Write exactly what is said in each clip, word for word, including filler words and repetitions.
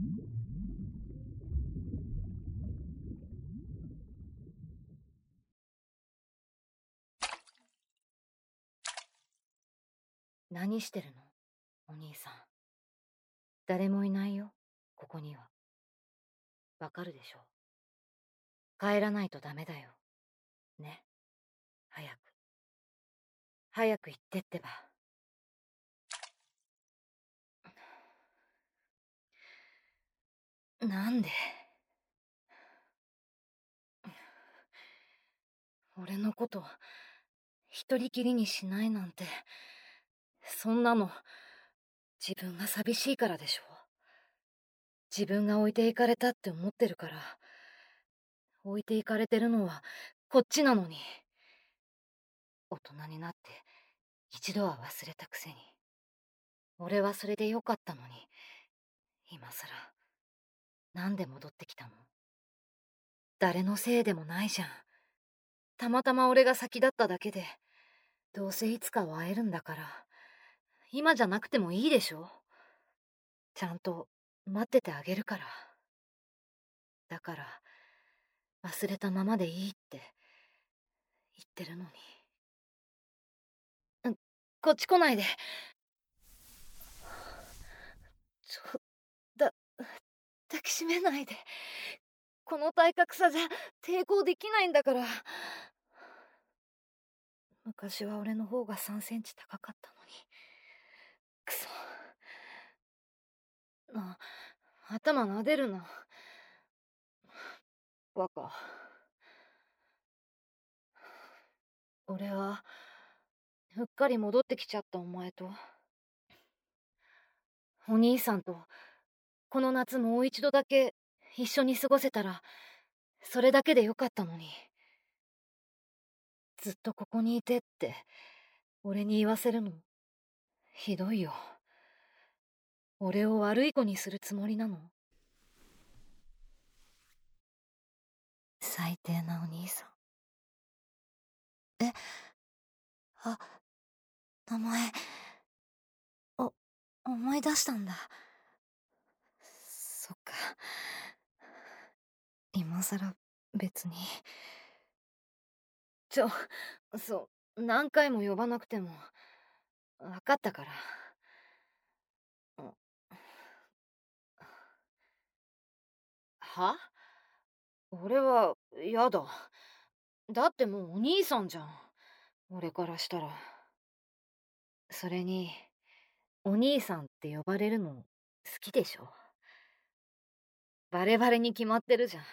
何してるのお兄さん。誰もいないよ、ここには。わかるでしょ。帰らないとダメだよ。ね。早く。早く行ってってば。なんで俺のこと一人きりにしないなんて。そんなの自分が寂しいからでしょ。自分が置いていかれたって思ってるから。置いていかれてるのはこっちなのに。大人になって一度は忘れたくせに。俺はそれでよかったのに、今さらなんで戻ってきたの。誰のせいでもないじゃん。たまたま俺が先だっただけで。どうせいつかは会えるんだから、今じゃなくてもいいでしょ。ちゃんと待っててあげるから。だから忘れたままでいいって言ってるのに。うん、こっち来ないで。ちょだ抱きしめないで。この体格差じゃ抵抗できないんだから。昔は俺の方がさんセンチ高かったのに。くそ。な、頭撫でるな。バカ。俺はうっかり戻ってきちゃったお前とお兄さんとこの夏もう一度だけ一緒に過ごせたらそれだけでよかったのに。ずっとここにいてって俺に言わせるのひどいよ。俺を悪い子にするつもりなの。最低なお兄さん。え、あ、名前お思い出したんだ。そっか。今さら別に。ちょ、そう、何回も呼ばなくても分かったから。は？俺はやだ。だってもうお兄さんじゃん。俺からしたら。それにお兄さんって呼ばれるの好きでしょ。バレバレに決まってるじゃん。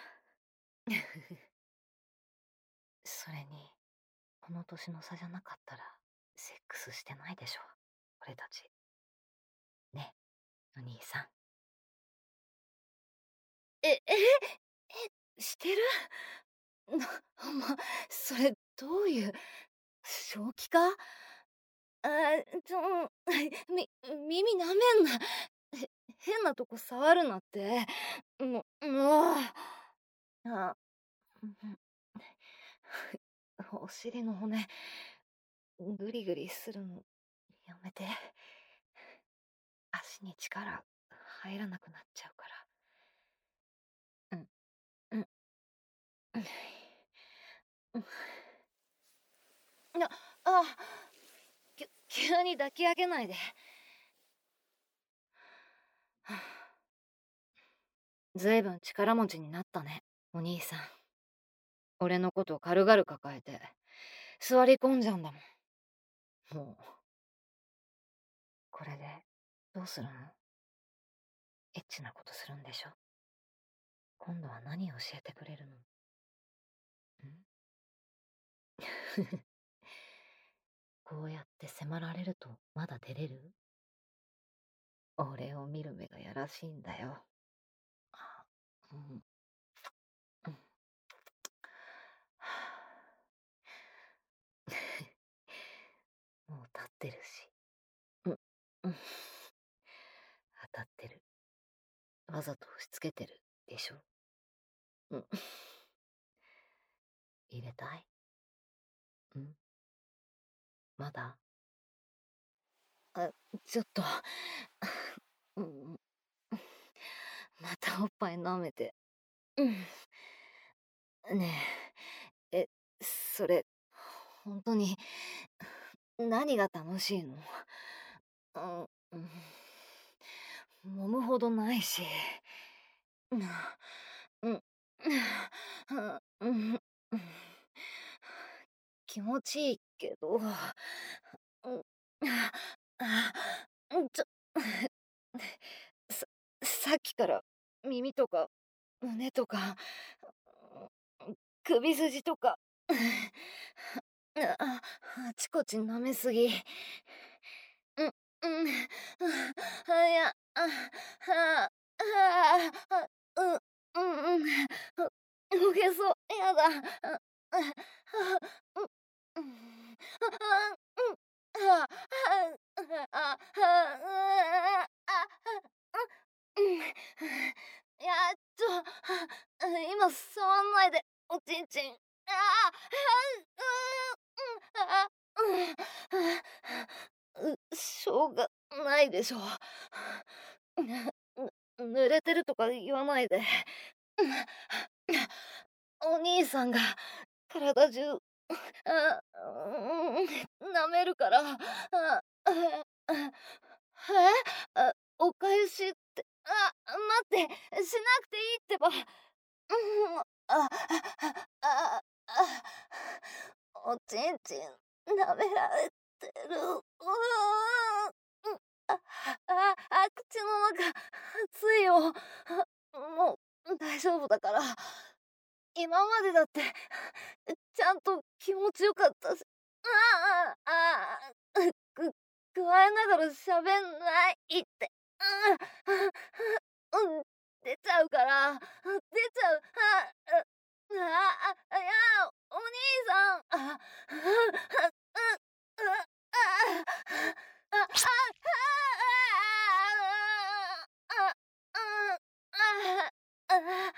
それにこの年の差じゃなかったらセックスしてないでしょ俺たち。ね、お兄さん。え、え、え、してる？な、ま、それどういう、正気か？あ、ちょ、み、耳舐めんな。へ、変なとこ触るなって。もう、もう。あ、お尻の骨グリグリするのやめて。足に力入らなくなっちゃうから。うん、うん、うん。な、あ、きゅ急に抱き上げないで。ずいぶん力持ちになったね、お兄さん。俺のこと軽々抱えて座り込んじゃうんだもん。もうこれでどうするの？エッチなことするんでしょ？今度は何を教えてくれるの？んこうやって迫られるとまだ照れる？俺を見る目がやらしいんだよ。あ、うん、うん。もう立ってるし。うん、うん。当たってる。わざと押し付けてるでしょ。うん。入れたい？うん。まだ？あ、ちょっと。うん。ままたおっぱい舐めて。うん。ねえ、え、それ、本当に、何が楽しいの？うん、うん。揉むほどないし。うん、うん、うん、うん、気持ちいいけど、うん、あ、うん、ちょ、ささっきから耳とか胸とか、首筋とか、ああ、あちこち舐めすぎ。うん、うん、あ、いや、あ、はあ、あ、う、うんうん、動けそう、やだ。あ、あ、う、うん、あ、うん、あ、あ、あ、あ、あ、うん、いや、ちょ、今触んないで、おちんちん。ああ、あ、うん、うん、あ、う、しょうがないでしょ。ぬ濡れてるとか言わないで。お兄さんが体中、あ、うん、舐めるから、あ、あ、あ、え？あ、お返しって、あ、待って、しなくていいってば。うん、あ、あ、あ、あ、おちんちん舐められてる。うーん。うん、あ、あ、あ、口の中、熱いよ。あ、もう大丈夫だから。今までだって、ちゃんと気持ちよかったし。ああ、ああ、く、加えながら喋んないって。うん、うん、出ちゃうから、出ちゃう。あ、あ、あ、あ、いや、お兄さん。あ、あ、あ、あ、あ、あ、あ、あ、あ、あ、あ、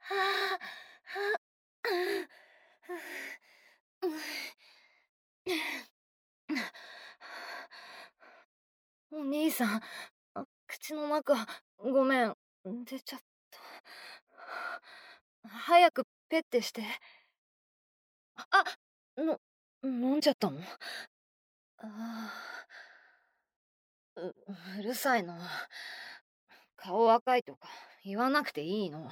お兄さん、あ、口の中、ごめん、出ちゃった。早くペッてして。あ、の、飲んじゃったの？ああ、う、うるさいな。顔赤いとか言わなくていいの。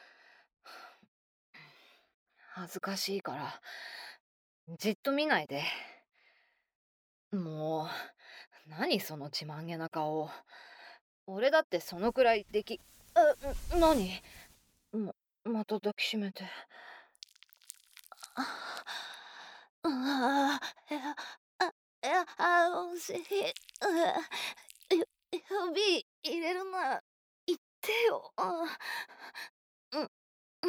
恥ずかしいから、じっと見ないで。もう、何その自慢げな顔。俺だってそのくらいでき、あ、何？ま、また抱きしめて。ああ、いや、あ、いや、あ、お尻、うわ、ゆ指入れるな、言ってよ。あ、うん、うん。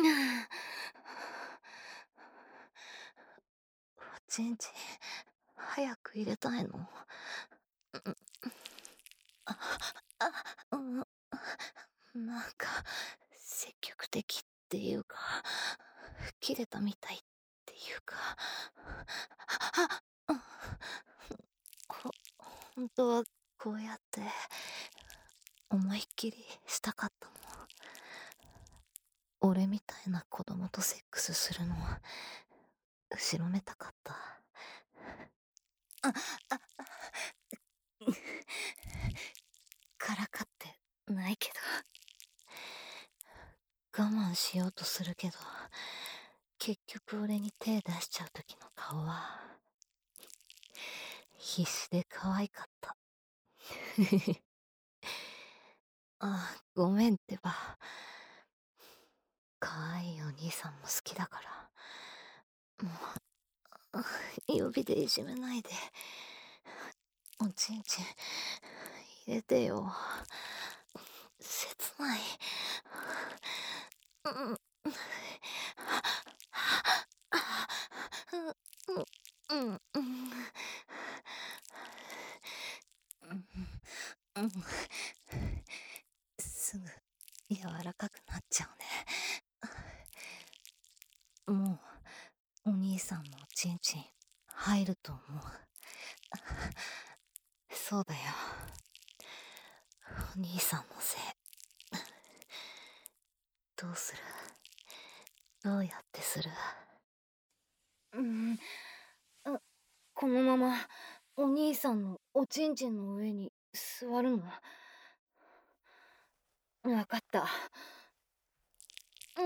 おちんちん、早く入れたいの？うん、あ、あ、うん、なんか、積極的っていうか、切れたみたいっていうか、あ、うん、ほ、本当はこうやって思いっきりしたかったの。俺みたいな子供とセックスするの後ろめたかった。あ、あ、からかってないけど、我慢しようとするけど、結局俺に手出しちゃう時の顔は必死で可愛かった。あ、ごめんってば。可愛いお兄さんも好きだから。もう、指でいじめないで。おちんちん入れてよ。切ない。うん、うん、うん、うん、うん、すぐ柔らかくなっちゃうね。もう、お兄さんのおちんちん入ると思う。そうだよ。お兄さんのせい。 どうする？どうやってする？うん、あ、このままお兄さんのおちんちんの上に座るの？わかった。うん、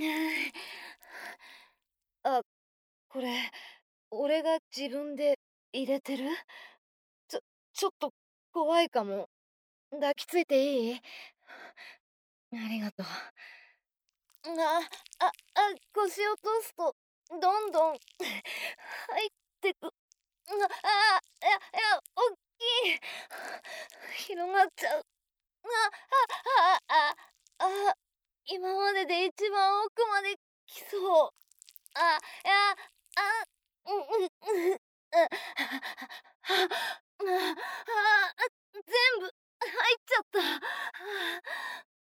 あ、これ、俺が自分で入れてる？ちょ、ちょっと怖いかも。抱きついていい？ありがとう。あ、あ、あ、腰落とすと、どんどん入ってく。あ、あ、いや、いや、おっきい。広がっちゃう。あ、あ、あ、あ、あ、今までで一番奥まで来そう。あ、いや、あ、うん、うん、うん、あ、あ、あ、全部入っちゃった。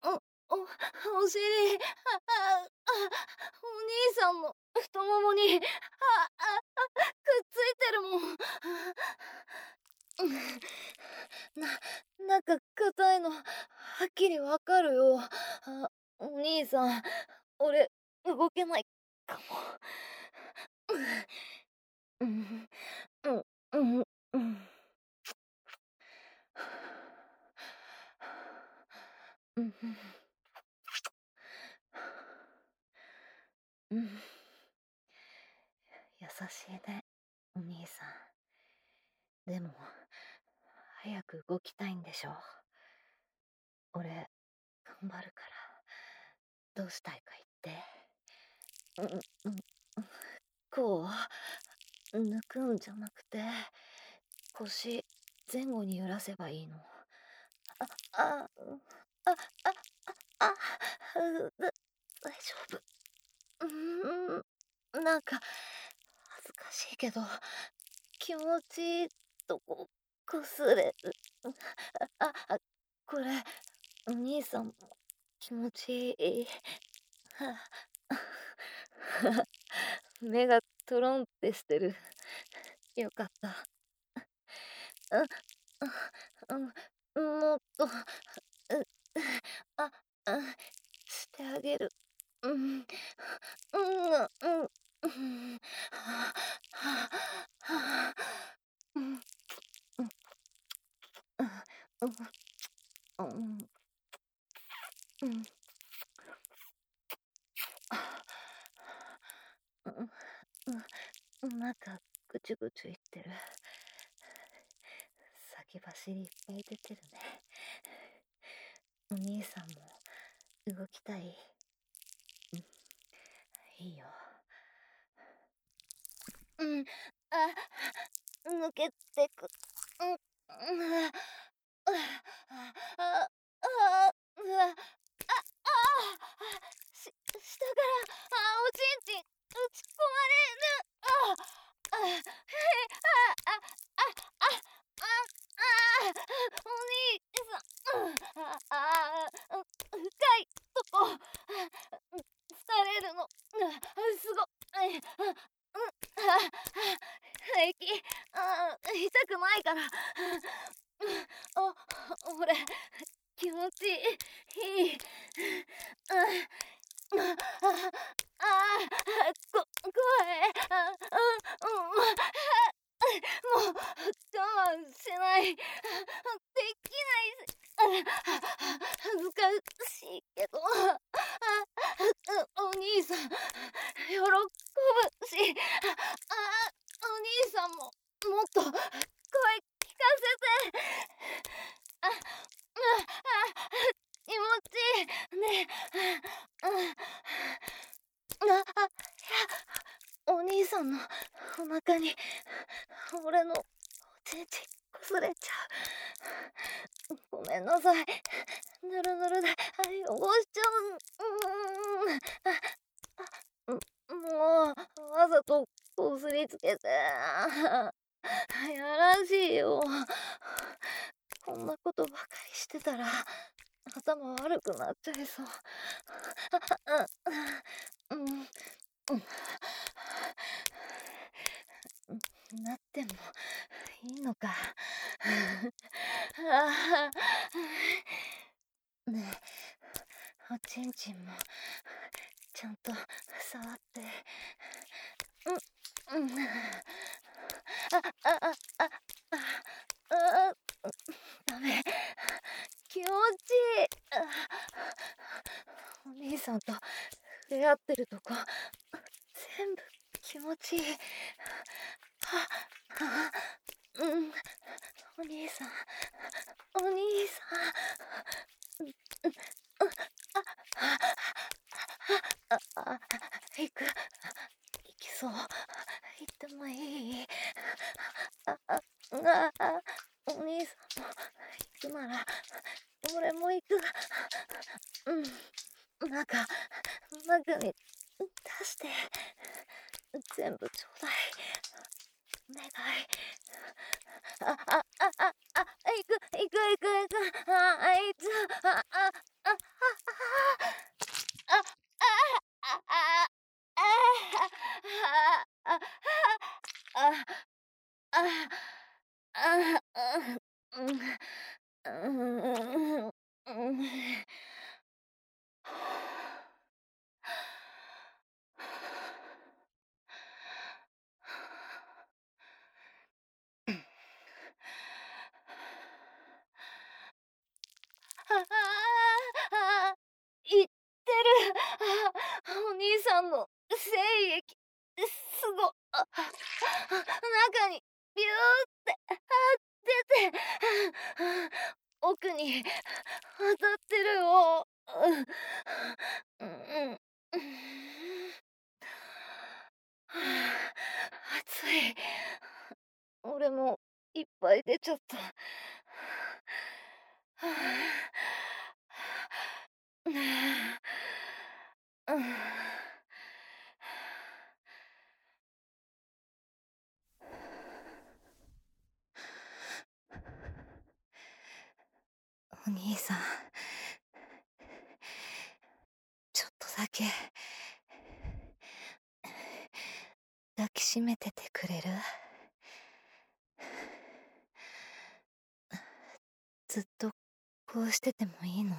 お、お、お尻、あ、あ、お兄さんの太ももに、あ、あ、くっついてるもん。な、なんか硬いの、はっきりわかるよ。あ、お兄さん、俺、動けないかも。うん、うん、うん、うん。うん、うん。優しいね、お兄さん。でも、早く動きたいんでしょ？俺、頑張るから。どうしたいか言って。うん、うん、こう、抜くんじゃなくて、腰、前後に揺らせばいいの。あ、あ、あ、あ、あ、あ、うだ、大丈夫。うーん、なんか、恥ずかしいけど、気持ちいいとこ、こすれる。あ、あ、これ、お兄さんも気持ちいい。目がトロンってしてる。よかった。う、う、もっと、う、あ、あ、してあげる。うん、うん、うん、うん、はあ、はあ、うん、うん、うん、うん、うん、うん、なんか、ぐちゅぐちゅ言ってる。先走りいっぱい出てるね。お兄さんも動きたい？うん、いいよ。うん、あ、抜けてく。うん、うん、あ、あ、あ、あ、うわ、あ、あ、し、下から、あ、おちんちん、打ち込まれる。あ、あ、へ、あ、あ、あ、あ、あ、あ、お兄さん、うん、あ、あ、深いとこ、疲れるの、すごい、うん、あ、平気、あ、痛くないから。あ、俺、気持ちいい。あ、あ、あ、こ、声、あ、うん、うん、もう、我慢しない。できないし、恥ずかしいけど、あ、お兄さん、喜ぶし、あ、お兄さんも、もっと、声聞かせて。あ、あ、あ、気持ちいい。ねえ、あ、あ、あ、お兄さんのお腹に、俺のおちんちんこすれちゃう。ごめんなさい。ぬるぬるで、汚しちゃう。うーん。あ、もう、わざとこすりつけて。やらしいよ。こんなことばかりしてたら、頭悪くなっちゃいそう。うん、うん、なってもいいのか。ねおちんちんもちゃんと触って。うんうん。ああああああ、ダメ。気持ちいい。お兄さんと触れ合ってるとこ全部気持ちいい。ああ、うん、お兄さん、お兄さん。あああ、行く。行きそう。行ってもいい？ああああ、お兄さんも行くなら俺も行く。うん、中中に出して。全部ちょうだい。お願い。あああああ、行く行く行く行く。ああいつあああああああああああああうんうんああ、言ってる。あ、お兄さんの精液、すご、あ、中にビューって出て、奥に当たってるよ。うん、暑い。俺もいっぱい出ちゃった。お兄さん、ちょっとだけ抱きしめててくれる？ずっとこうしててもいいの？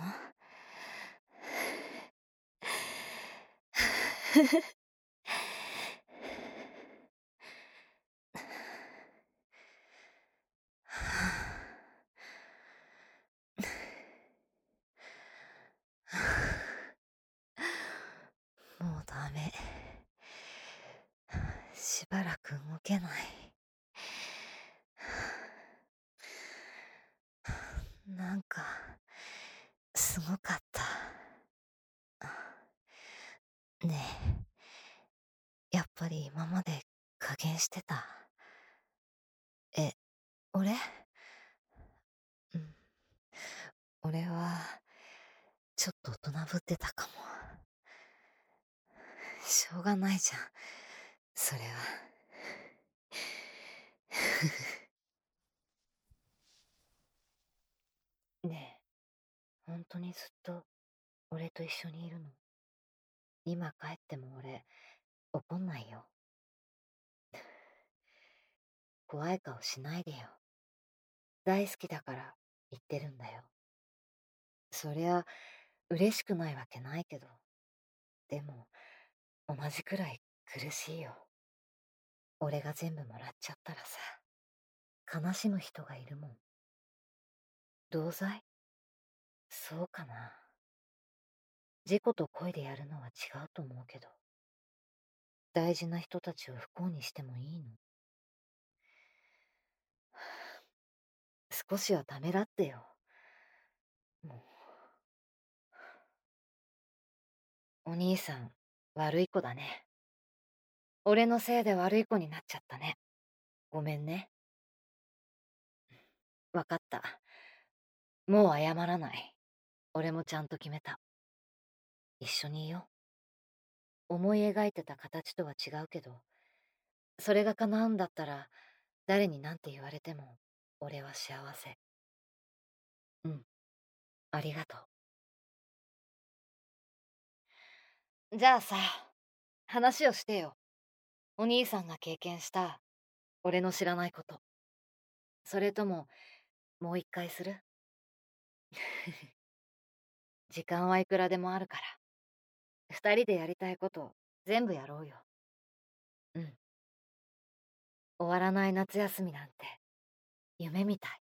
もうダメ。しばらく動けない。なんかすごかった。ねえ、やっぱり今まで加減してた？え、俺？うん、俺はちょっと大人ぶってたかも。しょうがないじゃん、それは。ねえ、本当にずっと俺と一緒にいるの？今帰っても俺怒んないよ。怖い顔しないでよ。大好きだから言ってるんだよ。そりゃ嬉しくないわけないけど、でも同じくらい苦しいよ。俺が全部もらっちゃったらさ、悲しむ人がいるもん。同罪？そうかな。事故と恋でやるのは違うと思うけど、大事な人たちを不幸にしてもいいの？少しはためらってよ。もう。お兄さん、悪い子だね。俺のせいで悪い子になっちゃったね。ごめんね。わかった。もう謝らない。俺もちゃんと決めた。一緒にいよう。思い描いてた形とは違うけど、それが叶うんだったら、誰に何て言われても、俺は幸せ。うん、ありがとう。じゃあさ、話をしてよ。お兄さんが経験した、俺の知らないこと。それとも、もう一回する？ 時間はいくらでもあるから、二人でやりたいこと全部やろうよ。うん。終わらない夏休みなんて夢みたい。